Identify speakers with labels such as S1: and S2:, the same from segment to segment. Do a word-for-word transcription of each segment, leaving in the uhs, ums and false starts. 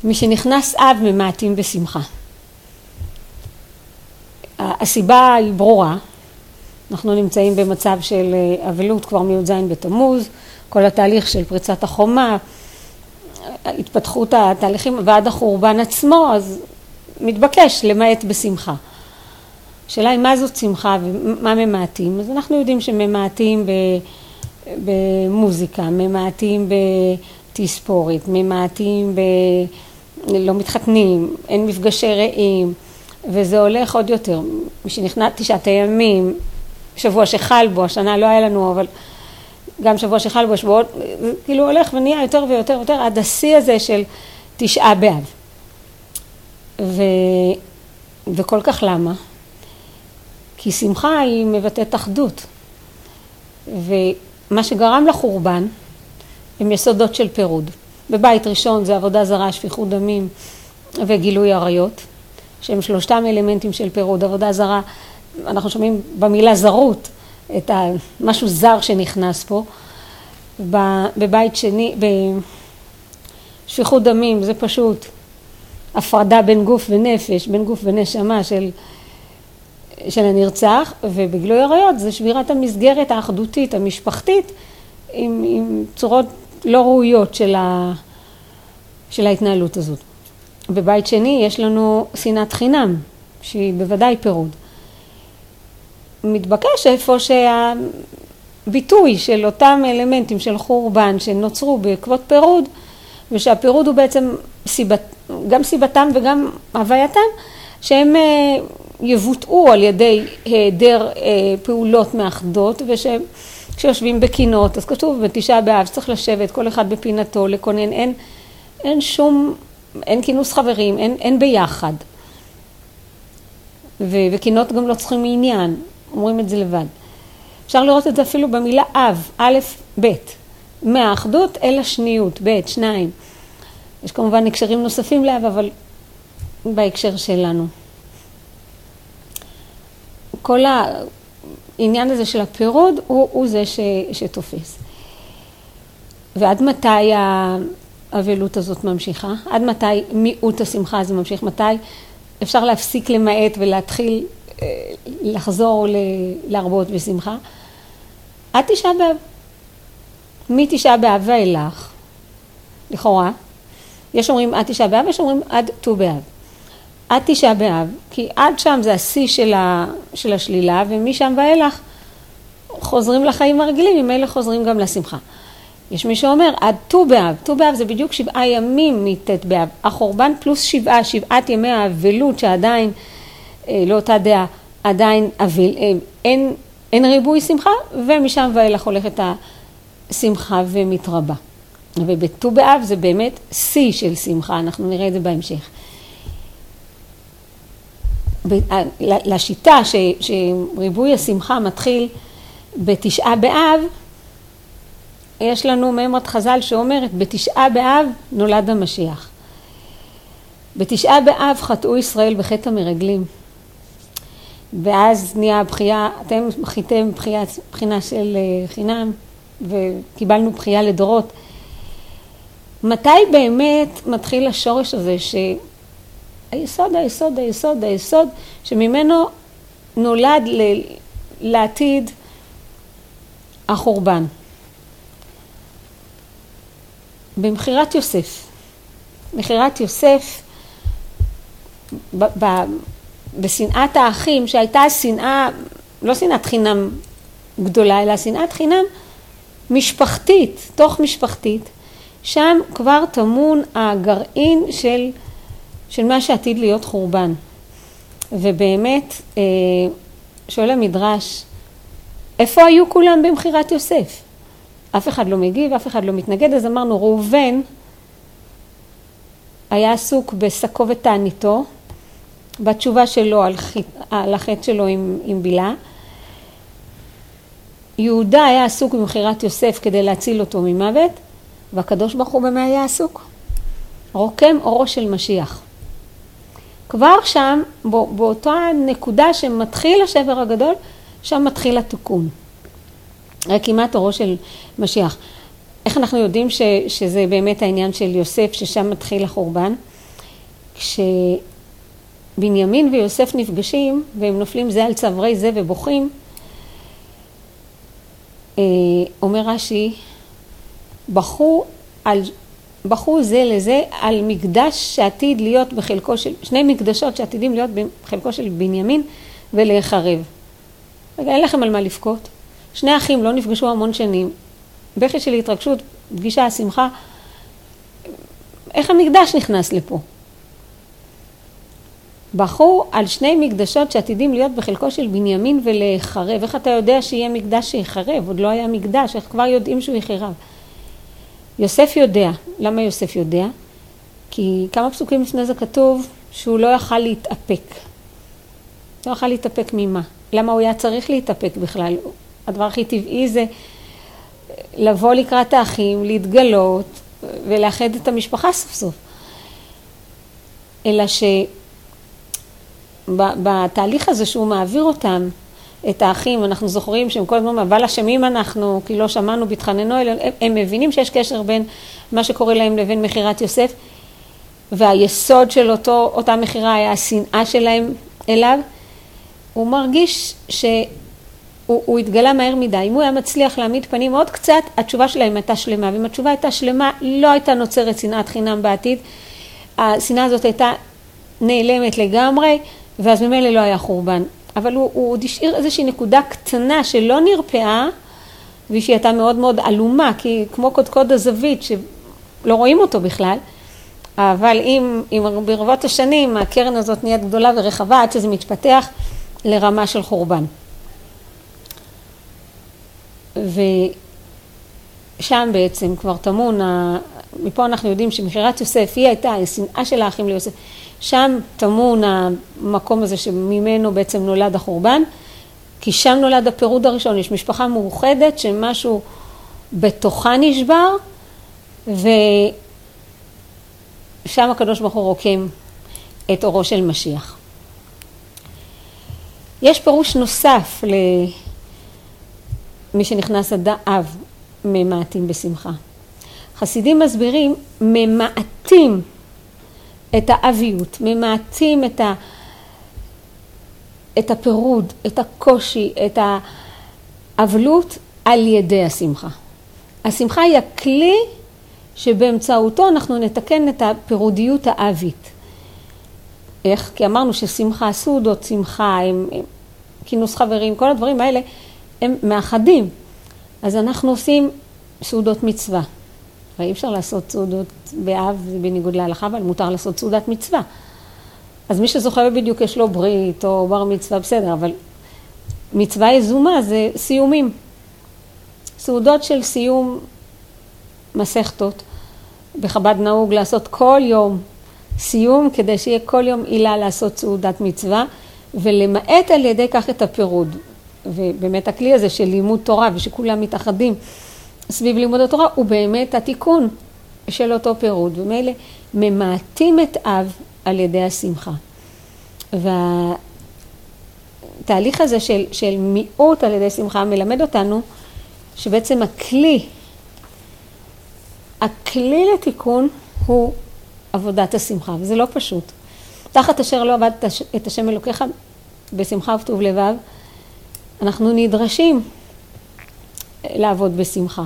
S1: משנכנס אב ממעטים בשמחה. הסיבה היא ברורה, אנחנו נמצאים במצב של אבלות כבר מי"ז בתמוז, כל התהליך של פריצת החומה, התפתחות התהליכים ועד החורבן עצמו, אז מתבקש למעט בשמחה. השאלה היא מה זאת שמחה ומה ממעטים? אז אנחנו יודעים שממעטים במוזיקה, ממעטים בתספורת, ממעטים בלא מתחתנים, אין מפגשי רעים, וזה הולך עוד יותר. משנכנס תשעת הימים, שבוע שחל בו, השנה לא היה לנו, אבל גם שבוע שחל בו, שבועות, כאילו הולך ונהיה יותר ויותר ויותר עד השיא הזה של תשעה באב. ו... וכל כך למה? כי שמחה היא מבטאת אחדות. ומה שגרם לחורבן הם יסודות של פירוד. בבית ראשון זה עבודה זרה, שפיכות דמים וגילוי עריות, שהם שלושתם אלמנטים של פירוד. עבודה זרה, אנחנו שומעים במילה זרות, את משהו זר שנכנס פה. בבית שני, בשפיכות דמים, זה פשוט הפרדה בין גוף ונפש, בין גוף ונשמה של, של הנרצח, ובגילוי עריות זה שבירת המסגרת האחדותית, המשפחתית, עם, עם צורות לא ראויות של, ה, של ההתנהלות הזאת. בבית שני יש לנו שנאת חינם, שהיא בוודאי פירוד. מתבקש איפה שהביטוי של אותם אלמנטים של חורבן שנוצרו בעקבות פירוד, ושהפירוד הוא בעצם סיבת, גם סיבתם וגם הווייתם, שהם יבוטאו על ידי היעדר פעולות מאחדות, וכשיושבים בקינות, אז כתוב בתשעה באב, צריך לשבת כל אחד בפינתו, לקונן, אין, אין שום, אין כינוס חברים, אין, אין ביחד. ו- וקינות גם לא צריכים מעניין, אומרים את זה לבד. אפשר לראות את זה אפילו במילה אב, א', ב', מהאחדות אל השניות, ב', שניים. יש כמובן הקשרים נוספים לאב, אבל בהקשר שלנו. כל העניין הזה של הפירוד הוא, הוא זה ש, שתופס. ועד מתי האבלות הזאת ממשיכה? עד מתי מיעוט השמחה הזה ממשיך? מתי אפשר להפסיק למעט ולהתחיל לחזור להרבות בשמחה? עד תשעה באב. מתשעה באב ואילך, לכאורה, יש אומרים עד תשעה באב, יש אומרים עד ט"ו באב. עד תשעה באב, כי עד שם זה השיא של, ה, של השלילה, ומשם ואילך חוזרים לחיים הרגילים, ממילא חוזרים גם לשמחה. יש מי שאומר עד ט"ו באב, ט"ו באב זה בדיוק שבעה ימים מט' באב, החורבן פלוס שבעה, שבעת ימי האבלות שעדיין, אה, לאותה דעה, עדיין אביל, אה, אין, אין ריבוי שמחה, ומשם ואילך הולכת השמחה ומתרבה. ובט"ו באב זה באמת שיא של שמחה, אנחנו נראה את זה בהמשך. לשיטה ש, שריבוי השמחה מתחיל בתשעה באב, יש לנו מאמרת חז"ל שאומרת, בתשעה באב נולד המשיח. בתשעה באב חטאו ישראל בחטא המרגלים. ואז נהיה הבחייה, אתם חייתם בחייה, בחינה של חינם, וקיבלנו בחייה לדורות. מתי באמת מתחיל השורש הזה שהיסוד, היסוד, היסוד, היסוד, שממנו נולד ל... לעתיד החורבן? במכירת יוסף. מכירת יוסף, ב... ב... בשנאת האחים, שהייתה שנאה, לא שנאת חינם גדולה, אלא שנאת חינם משפחתית, תוך משפחתית, שם כבר תמון הגרעין של, של מה שעתיד להיות חורבן. ובאמת, שואל המדרש, איפה היו כולם במכירת יוסף? אף אחד לא מגיב, אף אחד לא מתנגד, אז אמרנו, ראובן היה עסוק בשקו ותעניתו, בתשובה שלו על, חט, על החטא שלו עם, עם בילה. יהודה היה עסוק במכירת יוסף כדי להציל אותו ממוות, והקדוש ברוך הוא במה היה עסוק? רוקם אורו של משיח. כבר שם, באותה נקודה שמתחיל השבר הגדול, שם מתחיל התיקון. רקימת אורו של משיח. איך אנחנו יודעים ש, שזה באמת העניין של יוסף, ששם מתחיל החורבן? כשבנימין ויוסף נפגשים והם נופלים זה על צווארי זה ובוכים, אומר רש"י, בכו על בכו זה לזה על מקדש שעתיד להיות בחלקו של, שני מקדשות שעתידים להיות בחלקו של בנימין ולהיחרב. רגע, אין לכם על מה לבכות. שני אחים לא נפגשו המון שנים. בכי של התרגשות, פגישה, שמחה. איך המקדש נכנס לפה? בכו על שני מקדשות שעתידים להיות בחלקו של בנימין ולהיחרב. איך אתה יודע שיהיה מקדש שיחרב? עוד לא היה מקדש, איך כבר יודעים שהוא יחרב? יוסף יודע. למה יוסף יודע? כי כמה פסוקים לפני זה כתוב שהוא לא יכל להתאפק. לא יכל להתאפק ממה? למה הוא היה צריך להתאפק בכלל? הדבר הכי טבעי זה לבוא לקראת האחים, להתגלות ולאחד את המשפחה סוף סוף. אלא שבתהליך הזה שהוא מעביר אותם, את האחים, אנחנו זוכרים שהם כל הזמן, אבל אשמים אנחנו, כי לא שמענו בתחננו, הם, הם מבינים שיש קשר בין מה שקורה להם לבין מחירת יוסף, והיסוד של אותו, אותה מחירה היה השנאה שלהם אליו. הוא מרגיש שהוא הוא התגלה מהר מדי. אם הוא היה מצליח להעמיד פנים עוד קצת, התשובה שלהם הייתה שלמה, ואם התשובה הייתה שלמה, לא הייתה נוצרת שנאת חינם בעתיד. השנאה הזאת הייתה נעלמת לגמרי, ואז ממילא לא היה חורבן. אבל הוא, הוא עוד השאיר איזושהי נקודה קטנה שלא נרפאה, ושהיא הייתה מאוד מאוד עלומה, כי כמו קודקוד הזווית, שלא רואים אותו בכלל, אבל אם, אם ברבות השנים הקרן הזאת נהיית גדולה ורחבה, עד שזה מתפתח לרמה של חורבן. ושם בעצם כבר תמון, מפה אנחנו יודעים שמחירת יוסף, היא הייתה השנאה של האחים ליוסף, שם תמון המקום הזה שממנו בעצם נולד החורבן, כי שם נולד הפירוד הראשון, יש משפחה מאוחדת שמשהו בתוכה נשבר, ושם הקדוש ברוך הוא רוקם את אורו של משיח. יש פירוש נוסף למי שנכנס עד האב, ממעטים בשמחה. חסידים מסבירים, ממעטים את האביות, ממעטים את, ה... את הפירוד, את הקושי, את האבלות על ידי השמחה. השמחה היא הכלי שבאמצעותו אנחנו נתקן את הפירודיות האבית. איך? כי אמרנו ששמחה, סעודות שמחה, הם, הם, כינוס חברים, כל הדברים האלה הם מאחדים. אז אנחנו עושים סעודות מצווה. ואי אפשר לעשות סעודות באב, זה בניגוד להלכה, אבל מותר לעשות סעודת מצווה. אז מי שזוכה בדיוק יש לו ברית או בר מצווה, בסדר, אבל מצווה יזומה זה סיומים. סעודות של סיום מסכתות. בחב"ד נהוג לעשות כל יום סיום, כדי שיהיה כל יום עילה לעשות סעודת מצווה, ולמעט על ידי כך את הפירוד. ובאמת הכלי הזה של לימוד תורה ושכולם מתאחדים סביב לימוד התורה, הוא באמת התיקון של אותו פירוד. ומאלה ממעטים את אב על ידי השמחה. והתהליך הזה של, של מיעוט על ידי שמחה מלמד אותנו שבעצם הכלי, הכלי לתיקון הוא עבודת השמחה, וזה לא פשוט. תחת אשר לא עבדת את השם אלוקיך בשמחה וטוב לבב, אנחנו נדרשים לעבוד בשמחה.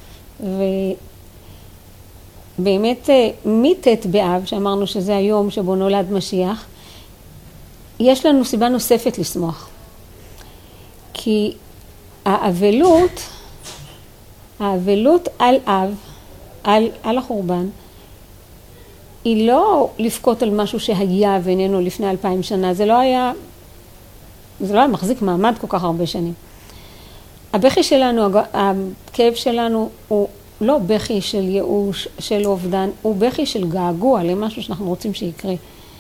S1: ובאמת מיתת באב, שאמרנו שזה היום שבו נולד משיח, יש לנו סיבה נוספת לשמוח. כי האבלות, האבלות על אב, על, על החורבן, היא לא לפקוט על משהו שהיה ואיננו לפני אלפיים שנה. זה לא היה, זה לא היה מחזיק מעמד כל כך הרבה שנים. הבכי שלנו, הכאב שלנו הוא לא בכי של ייאוש, של אובדן, הוא בכי של געגוע למשהו שאנחנו רוצים שיקרה.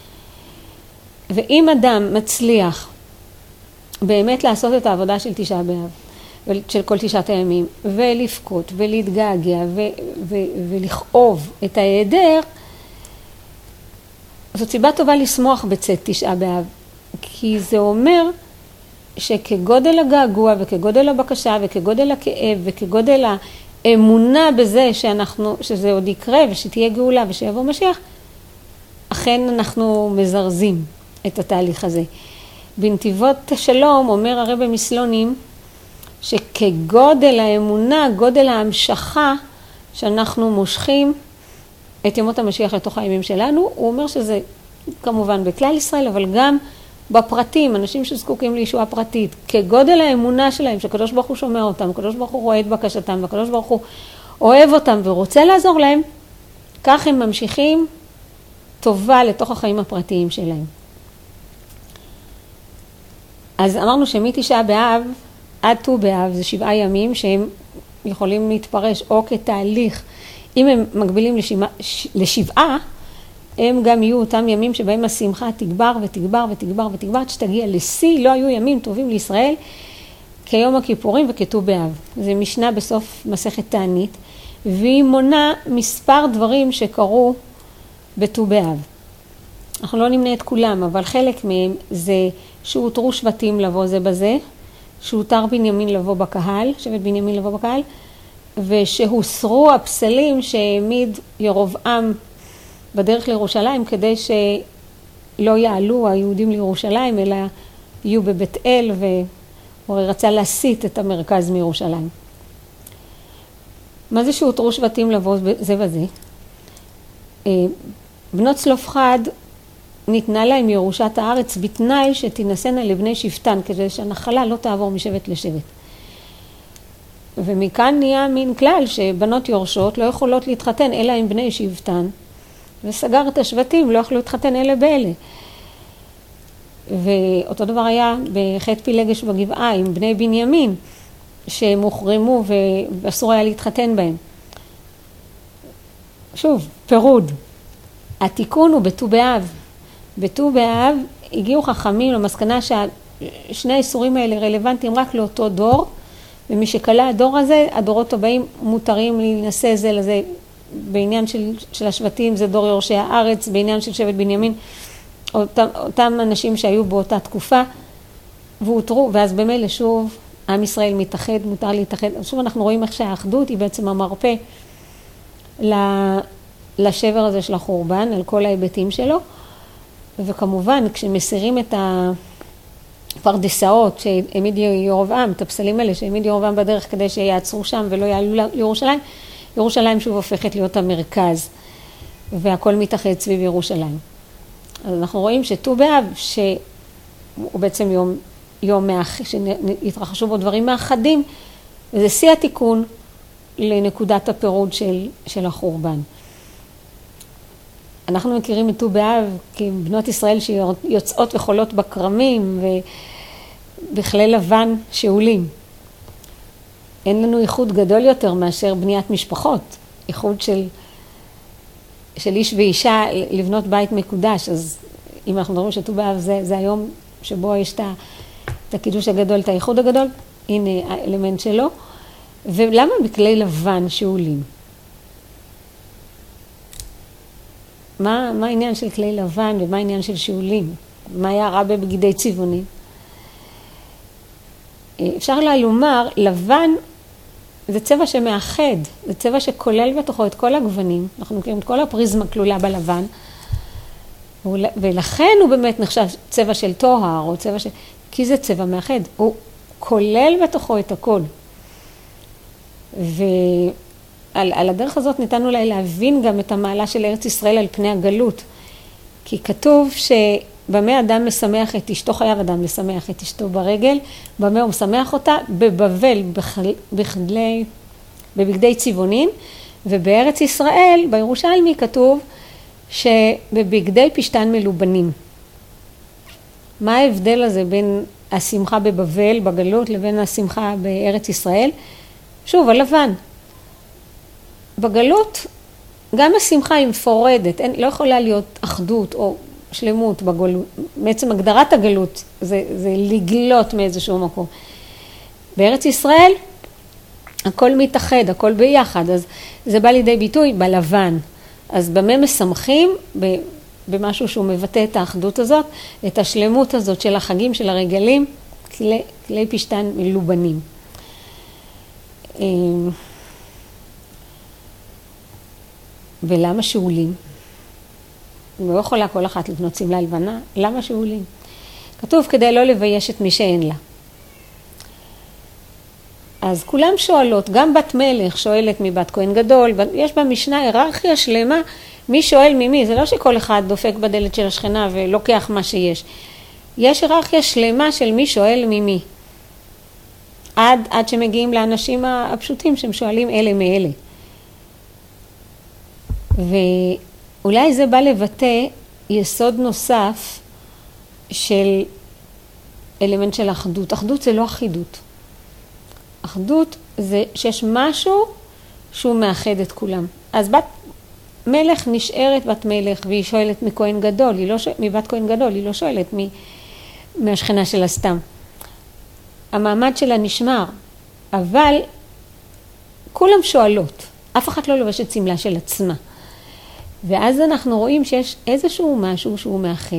S1: ואם אדם מצליח באמת לעשות את העבודה של תשעה באב, של כל תשעת הימים, ולפקוט ולהתגעגע ו- ו- ולכאוב את ההיעדר, זאת סיבה טובה לשמוח בצאת תשעה באב, כי זה אומר שכגודל הגעגוע וכגודל הבקשה וכגודל הכאב וכגודל האמונה בזה שאנחנו, שזה עוד יקרה ושתהיה גאולה ושיבוא משיח, ולכן אנחנו מזרזים את התהליך הזה. בנתיבות השלום אומר הרב מסלונים, שכגודל האמונה, גודל ההמשכה שאנחנו מושכים את ימות המשיח לתוך הימים שלנו, הוא אומר שזה כמובן בכלל ישראל, אבל גם בפרטים, אנשים שזקוקים לישועה פרטית, כגודל האמונה שלהם, שקדוש ברוך הוא שומע אותם, קדוש ברוך הוא רואה את בקשתם, וקדוש ברוך הוא אוהב אותם ורוצה לעזור להם, כך הם ממשיכים טובה לתוך החיים הפרטיים שלהם. אז אמרנו שמתשעה באב עד ט"ו באב זה שבעה ימים שהם יכולים להתפרש או כתהליך, אם הם מגבילים לשבעה, לשבעה הם גם יהיו אותם ימים שבהם השמחה תגבר ותגבר ותגבר ותגבר, עד שתגיע לשיא. לא היו ימים טובים לישראל כיום הכיפורים וכט"ו באב. זה משנה בסוף מסכת תענית, והיא מונה מספר דברים שקרו בט"ו באב. אנחנו לא נמנה את כולם, אבל חלק מהם זה שהותרו שבטים לבוא זה בזה, שהותר בנימין לבוא בקהל, שבט בנימין לבוא בקהל, ושהוסרו הפסלים שהעמיד ירובעם בדרך לירושלים, כדי שלא יעלו היהודים לירושלים, אלא יהיו בבית אל, והוא רצה להסיט את המרכז מירושלים. מה זה שהותרו שבטים לבוא זה וזה? בנות צלופחד ניתנה להם ירושת הארץ בתנאי שתינשאנה לבני שבטן, כדי שהנחלה לא תעבור משבט לשבט. ומכאן נהיה מין כלל שבנות יורשות לא יכולות להתחתן אלא עם בני שבטן, וסגר את השבטים, לא יכלו להתחתן אלה באלה. ואותו דבר היה בחטא פילגש בגבעה עם בני בנימין, שהם הוחרמו ואסור היה להתחתן בהם. שוב, פירוד. התיקון הוא בט"ו באב. בט"ו באב הגיעו חכמים למסקנה ששני האיסורים האלה רלוונטיים רק לאותו דור, ומשקלה הדור הזה, הדורות הבאים מותרים להינשא זה לזה. בעניין של, של השבטים זה דור יורשי הארץ, בעניין של שבט בנימין, אותם, אותם אנשים שהיו באותה תקופה, והותרו, ואז במילא שוב, עם ישראל מתאחד, מותר להתאחד. שוב אנחנו רואים איך שהאחדות היא בעצם המרפא לשבר הזה של החורבן, על כל ההיבטים שלו, וכמובן כשמסירים את הפרדסאות שהעמיד ירובעם, את הפסלים האלה שהעמיד ירובעם בדרך כדי שיעצרו שם ולא יעלו לירושלים, ירושלים שוב הופכת להיות המרכז, והכל מתאחד סביב ירושלים. אז אנחנו רואים שט"ו באב, שהוא בעצם יום, יום מאח, שהתרחשו בו דברים מאחדים, וזה שיא התיקון לנקודת הפירוד של, של החורבן. אנחנו מכירים את ט"ו באב כבנות ישראל שיוצאות וחולות בקרמים ובכלי לבן שאולים. אין לנו ייחוד גדול יותר מאשר בניית משפחות, ייחוד של, של איש ואישה לבנות בית מקודש. אז אם אנחנו מדברים שט"ו באב זה, זה היום שבו יש את הקידוש הגדול, את הייחוד הגדול, הנה האלמנט שלו. ולמה בכלי לבן שאולים? מה, מה העניין של כלי לבן ומה העניין של שאולים? מה היה רע בבגדי צבעונים? אפשר לה לומר, לבן זה צבע שמאחד, זה צבע שכולל בתוכו את כל הגוונים, אנחנו מכירים את כל הפריזמה כלולה בלבן, ולכן הוא באמת נחשב צבע של טוהר, או צבע של... כי זה צבע מאחד, הוא כולל בתוכו את הכל. ועל על הדרך הזאת ניתן אולי להבין גם את המעלה של ארץ ישראל על פני הגלות, כי כתוב שבמה אדם משמח את אשתו, חייב אדם לשמח את אשתו ברגל, במה הוא משמח אותה? בבבל, בחדלי, בבגדי צבעונים, ובארץ ישראל, בירושלמי, כתוב שבבגדי פשתן מלובנים. מה ההבדל הזה בין השמחה בבבל, בגלות, לבין השמחה בארץ ישראל? שוב, הלבן. בגלות, גם השמחה היא מפורדת, אין, לא יכולה להיות אחדות או שלמות בגלות. בעצם הגדרת הגלות זה, זה לגלות מאיזשהו מקום. בארץ ישראל, הכל מתאחד, הכל ביחד, אז זה בא לידי ביטוי בלבן. אז במה משמחים? במשהו שהוא מבטא את האחדות הזאת, את השלמות הזאת של החגים, של הרגלים, כלי, כלי פשתן מלובנים. ולמה שאולים? לא יכולה כל אחת לבנות שמלה לבנה, למה שאולים? כתוב כדי לא לבייש את מי שאין לה. אז כולם שואלות, גם בת מלך שואלת מבת כהן גדול, יש במשנה היררכיה שלמה, מי שואל ממי, זה לא שכל אחד דופק בדלת של השכנה ולוקח מה שיש. יש היררכיה שלמה של מי שואל ממי. עד, עד שמגיעים לאנשים הפשוטים שהם שואלים אלה מאלה. ואולי זה בא לבטא יסוד נוסף של אלמנט של אחדות. אחדות זה לא אחידות. אחדות זה שיש משהו שהוא מאחד את כולם. אז בת מלך נשארת בת מלך והיא שואלת מכהן גדול, היא לא שואלת, מבת כהן גדול, היא לא שואלת מ, מהשכנה שלה סתם. המעמד שלה נשמר, אבל כולם שואלות, אף אחד לא לובשת סמלה של עצמה. ואז אנחנו רואים שיש איזשהו משהו שהוא מאחד.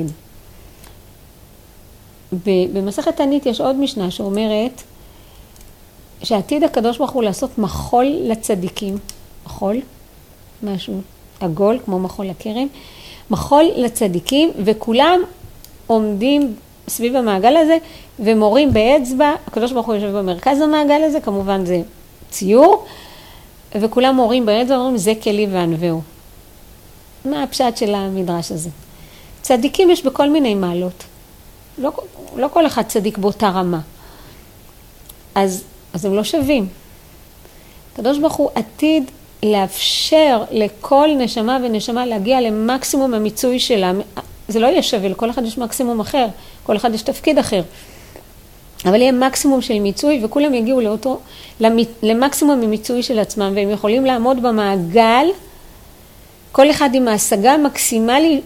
S1: במסכת תענית יש עוד משנה שאומרת שעתיד הקדוש ברוך הוא לעשות מחול לצדיקים, מחול, משהו עגול כמו מחול לכרם, מחול לצדיקים, וכולם עומדים סביב המעגל הזה ומורים באצבע, הקדוש ברוך הוא יושב במרכז המעגל הזה, כמובן זה ציור, וכולם מורים באצבע ואומרים זה כלי וענווהו. מה הפשט של המדרש הזה? צדיקים יש בכל מיני מעלות, לא, לא כל אחד צדיק באותה רמה, אז, אז הם לא שווים. הקדוש ברוך הוא עתיד לאפשר לכל נשמה ונשמה להגיע למקסימום המיצוי שלה. זה לא יהיה שווה, לכל אחד יש מקסימום אחר, כל אחד יש תפקיד אחר. אבל יהיה מקסימום של מיצוי, וכולם יגיעו לאותו, למקסימום המיצוי של עצמם, והם יכולים לעמוד במעגל, כל אחד עם ההשגה המקסימלית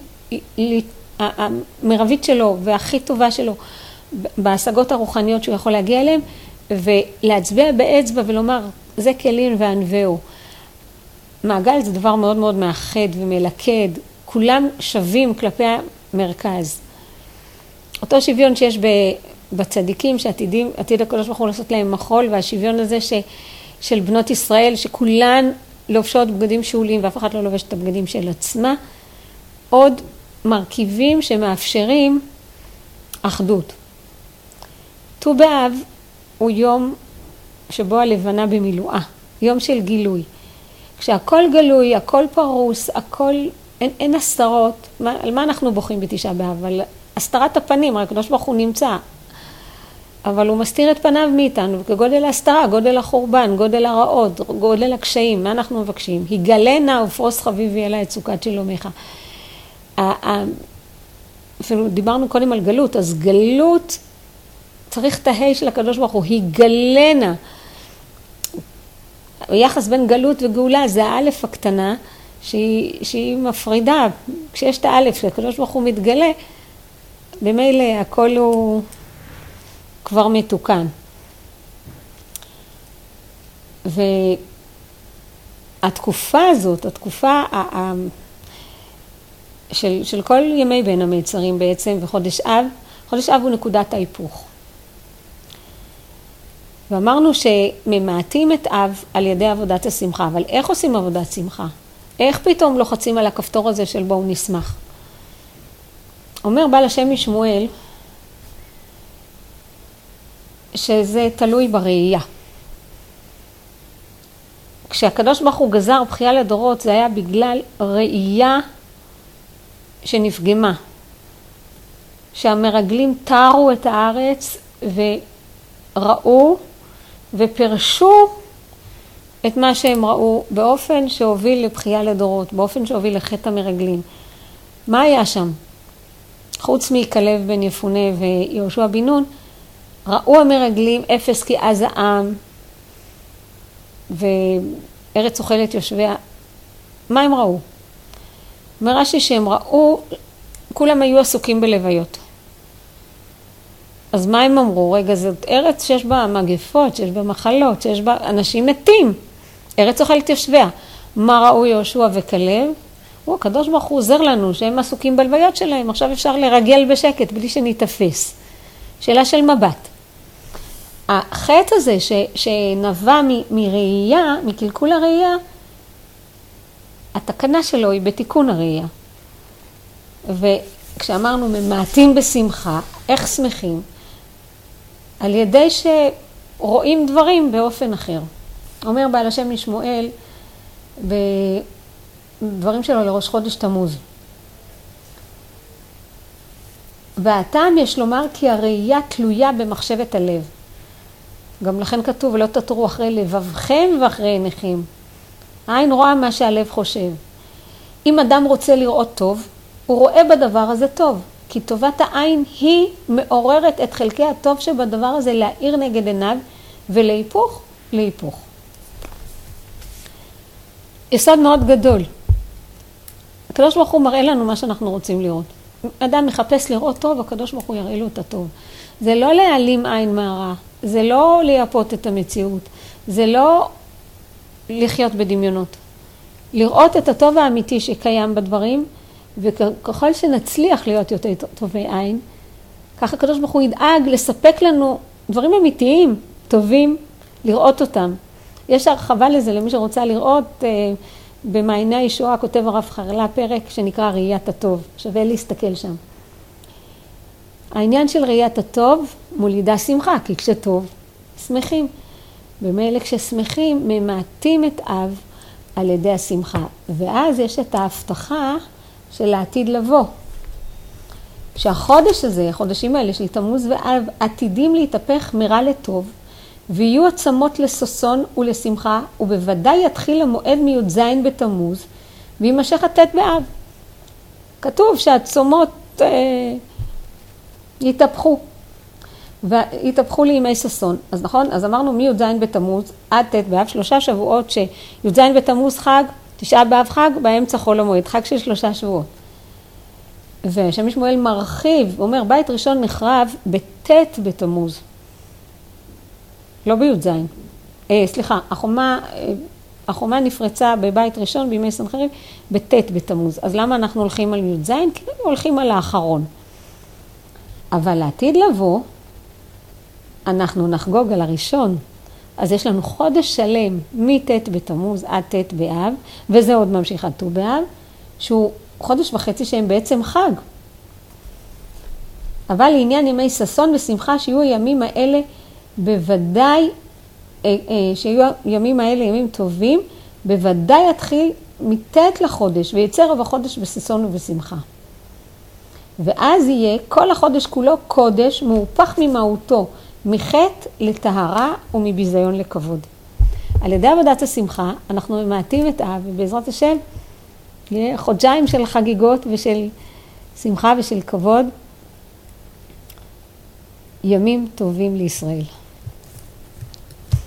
S1: המרבית שלו והכי טובה שלו, בהשגות הרוחניות שהוא יכול להגיע אליהם, ולהצביע באצבע ולומר, זה כלים וענווהו. מעגל זה דבר מאוד מאוד מאחד ומלכד, כולם שווים כלפי המרכז. אותו שוויון שיש בצדיקים שעתידים, עתיד הקדוש ברוך הוא לעשות להם מחול, והשוויון הזה ש, של בנות ישראל, שכולן לובשות בגדים שאולים ואף אחד לא לובש את הבגדים של עצמה, עוד מרכיבים שמאפשרים אחדות. ט"ו באב הוא יום שבו הלבנה במילואה, יום של גילוי. כשהכל גלוי, הכל פרוס, הכל, אין, אין הסתרות. מה, על מה אנחנו בוכים בתשעה באב? על הסתרת הפנים, רק הקדוש ברוך הוא נמצא. אבל הוא מסתיר את פניו מאיתנו, כגודל ההסתרה, גודל החורבן, גודל הרעות, גודל הקשיים. מה אנחנו מבקשים? היגלנה ופרוס חביבי אליי את סוכת שלומך. אפילו דיברנו קודם על גלות, אז גלות צריך את ההי של הקדוש ברוך הוא, היגלנה. היחס בין גלות וגאולה זה האלף הקטנה שהיא, שהיא מפרידה. כשיש את האלף שהקדוש ברוך הוא מתגלה, במילא הכל הוא כבר מתוקן. והתקופה הזאת, התקופה של, של כל ימי בין המצרים בעצם, וחודש אב, חודש אב הוא נקודת ההיפוך. ואמרנו שממעטים את אב על ידי עבודת השמחה, אבל איך עושים עבודת שמחה? איך פתאום לוחצים על הכפתור הזה של בואו נשמח? אומר בעל השם משמואל, שזה תלוי בראייה. כשהקדוש ברוך הוא גזר בחייה לדורות, זה היה בגלל ראייה שנפגמה. שהמרגלים תארו את הארץ וראו ופרשו את מה שהם ראו באופן שהוביל לבחייה לדורות, באופן שהוביל לחטא המרגלים. מה היה שם? חוץ מכלב בן יפונה ויהושע בן נון, ראו המרגלים אפס כי עז העם וארץ אוכלת יושביה. מה הם ראו? אומר רש"י שהם ראו, כולם היו עסוקים בלוויות. אז מה הם אמרו? רגע, זאת ארץ שיש בה מגפות, שיש בה מחלות, שיש בה אנשים מתים. ארץ אוכלת יושביה. מה ראו יהושע וכלב? הוא, הקדוש ברוך הוא עוזר לנו שהם עסוקים בלוויות שלהם. עכשיו אפשר לרגל בשקט בלי שנתאפס. שאלה של מבט. החטא הזה ש, שנבע מ, מראייה, מקלקול הראייה, התקנה שלו היא בתיקון הראייה. וכשאמרנו ממעטים בשמחה, איך שמחים? על ידי שרואים דברים באופן אחר. אומר בעל השם לשמואל, בדברים שלו לראש חודש תמוז. והטעם יש לומר כי הראייה תלויה במחשבת הלב. גם לכן כתוב, ולא תתרו אחרי לבבכם ואחרי עיניכם. העין רואה מה שהלב חושב. אם אדם רוצה לראות טוב, הוא רואה בדבר הזה טוב. כי טובת העין היא מעוררת את חלקי הטוב שבדבר הזה להאיר נגד עיניו ולהיפוך, להיפוך. יסוד מאוד גדול. הקדוש ברוך הוא מראה לנו מה שאנחנו רוצים לראות. אדם מחפש לראות טוב, הקדוש ברוך הוא יראה לו את הטוב. זה לא להעלים עין מהרע, זה לא לייפות את המציאות, זה לא לחיות בדמיונות. לראות את הטוב האמיתי שקיים בדברים, וככל שנצליח להיות יותר טובי עין, ככה הקדוש ברוך הוא ידאג לספק לנו דברים אמיתיים, טובים, לראות אותם. יש הרחבה לזה למי שרוצה לראות, אה, במעייני הישועה כותב הרב חרלה פרק שנקרא ראיית הטוב, שווה להסתכל שם. העניין של ראיית הטוב מולידה שמחה, כי כשטוב, שמחים. במילא כששמחים, ממעטים את אב על ידי השמחה. ואז יש את ההבטחה של העתיד לבוא. שהחודש הזה, החודשים האלה של תמוז ואב, עתידים להתהפך מרע לטוב, ויהיו עצמות לששון ולשמחה, ובוודאי יתחיל המועד מי"ז בתמוז, וימשך הט' באב. כתוב שהעצומות אה, יתהפכו, ויתהפכו לימי ששון. אז נכון, אז אמרנו מי"ז בתמוז עד ט' באב, שלושה שבועות שי"ז בתמוז חג, תשעה באב חג, באמצע חול המועד, חג של שלושה שבועות. ושם שמואל מרחיב, הוא אומר, בית ראשון נחרב בט' בתמוז. לא בי"ז. אה, סליחה, החומה, אה, החומה נפרצה בבית ראשון בימי סנחריב בט' בתמוז. אז למה אנחנו הולכים על י"ז? כי הולכים על האחרון. אבל לעתיד לבוא, אנחנו נחגוג על הראשון. אז יש לנו חודש שלם מט' בתמוז עד ט' באב, וזה עוד ממשיך עד ט"ו באב, שהוא חודש וחצי שהם בעצם חג. אבל לעניין ימי ששון ושמחה שיהיו הימים האלה בוודאי, שיהיו ימים האלה ימים טובים, בוודאי יתחיל מט' לחודש, ויצא רב החודש בששון ובשמחה. ואז יהיה כל החודש כולו קודש, מהופך ממהותו, מחטא לטהרה ומביזיון לכבוד. על ידי עבודת השמחה, אנחנו ממעטים את אב, ובעזרת השם, יהיה חודשיים של חגיגות ושל שמחה ושל כבוד, ימים טובים לישראל.